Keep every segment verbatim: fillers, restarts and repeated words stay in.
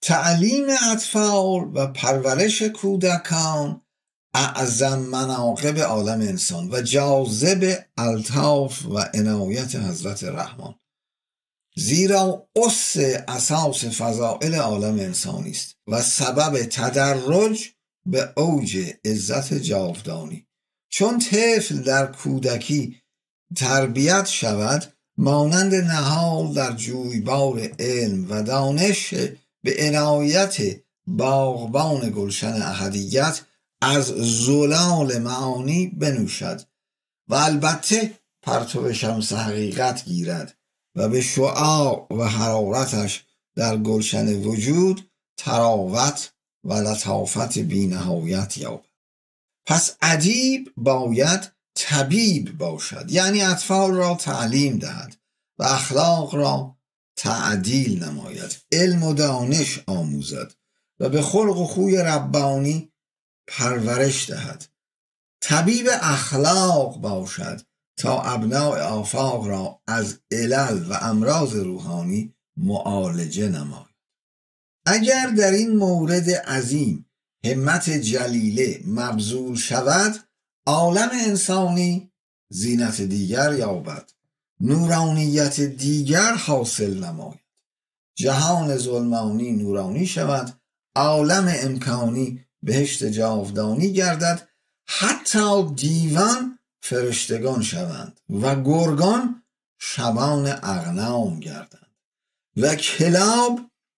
تعلیم اطفال و پرورش کودکان اعظم مناقب عالم انسان و جاذب الطاف و عنایت حضرت رحمان، زیرا اس اساس فضائل عالم انسانی است و سبب تدرج به اوج عزت جاودانی. چون طفل در کودکی تربیت شود، مانند نهال در جویبار علم و دانش، به عنایت باغبان گلشن احدیت از زلال معانی بنوشد و البته پرتو شمس حقیقت گیرد و به شعاع و حرارتش در گلشن وجود تراوت و لطافت بی نهایت یابد. پس ادیب باید طبیب باشد، یعنی اطفال را تعلیم دهد و اخلاق را تعدیل نماید، علم و دانش آموزد و به خلق و خوی ربانی پرورش دهد. طبیب اخلاق باشد تا ابناء آفاق را از علل و امراض روحانی معالجه نماید. اگر در این مورد عظیم همت جلیله مبذول شود، عالم انسانی زینت دیگر یابد، نورانیت دیگر حاصل نماید، جهان ظلمانی نورانی شود، عالم امکانی بهشت جاودانی گردد، حتی دیوان فرشتگان شوند و گرگان شبان اغنام گردند و کلاب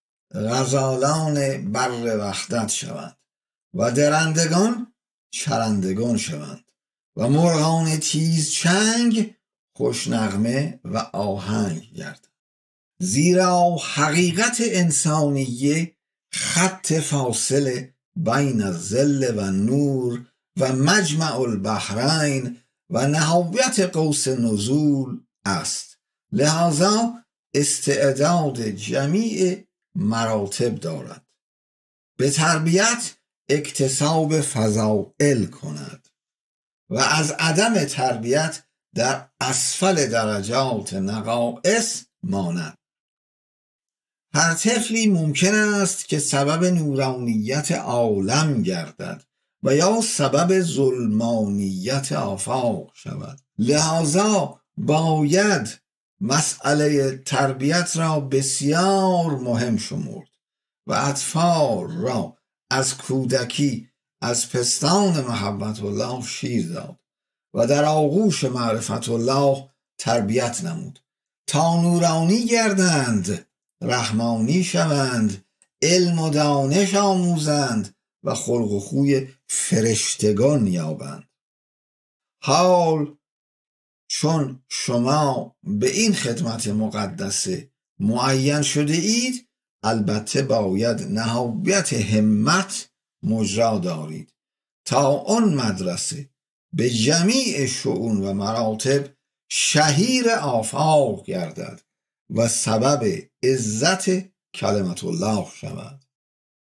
غزالان بر وحدت شوند و درندگان چرندگان شوند و مرغان تیز چنگ خوشنغمه و آهنگ گردند. زیرا حقیقت انسانیه خط فاصل بین الظل و نور و مجمع البحرین و نهایت قوس نزول است. لذا استعداد جمیع مراتب دارد. به تربیت اکتساب فضائل کند و از عدم تربیت در اسفل درجات نقائص ماند. هر طفلی ممکن است که سبب نورانیت عالم گردد و یا سبب ظلمانیت آفاق شود. لذا باید مسئله تربیت را بسیار مهم شمرد و اطفال را از کودکی از پستان محبت الله شیر داد و در آغوش معرفت الله تربیت نمود تا نورانی گردند، رحمانی شوند، علم و دانش آموزند و خلق و خوی فرشتگان یابند. حال چون شما به این خدمت مقدسه معین شده اید، البته باید نهایت همت مجرا دارید تا آن مدرسه به جمیع شؤون و مراتب شهیر آفاق گردد و سبب عزت کلمت الله شود.